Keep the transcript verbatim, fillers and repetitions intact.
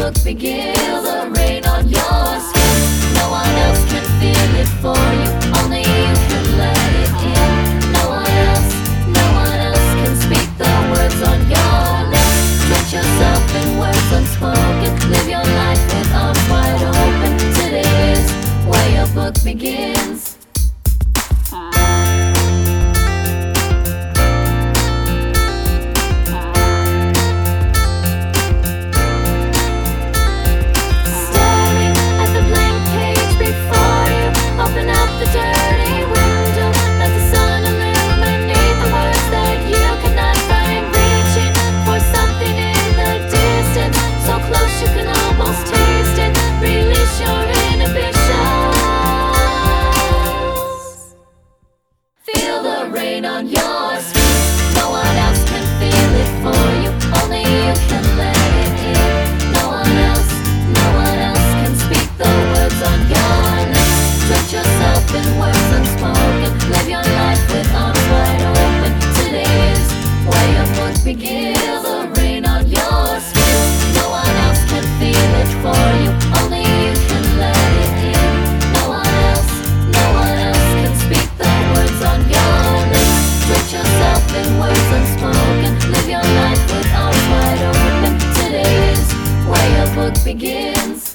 book begins. Feel the rain on your skin. No one else can feel it for you. Only you can let it in. No one else, no one else can speak the words on your lips. Drench yourself in words unspoken. Live your life with arms wide open. Today is where your book begins. On your skin. No one else can feel it for you. Only you can let it in. No one else, no one else can speak the words on your lips. Drench yourself in words unspoken. Live your life with arms wide open. Today is where your book begins. Feel the rain on your skin. No one else can feel it for you. Only you can let it in. No one else, no one else can speak the words on your lips. Drench yourself in words unspoken. Live your life with arms wide open. Today is where your book begins.